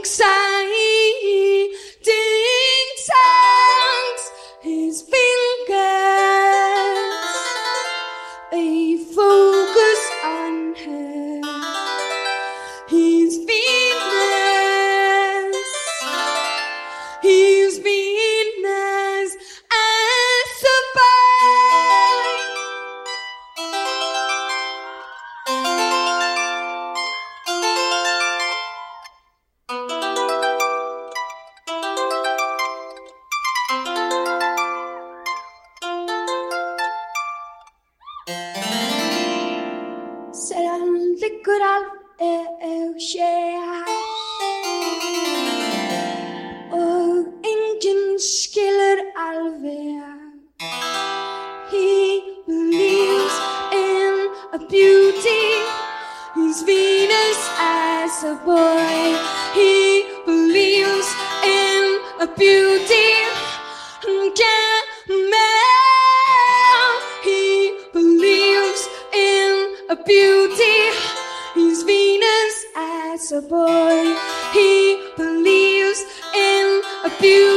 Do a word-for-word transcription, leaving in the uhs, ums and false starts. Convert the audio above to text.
exciting sounds. His fingers, they focus on her. His Venus, his Venus as a boy. Selv han ligger alt er skjær, og ingen skiller alvor. He believes in a beauty, his Venus as a boy. He believes in a beauty, he believes in a beauty, his Venus as a boy. He believes in a beauty.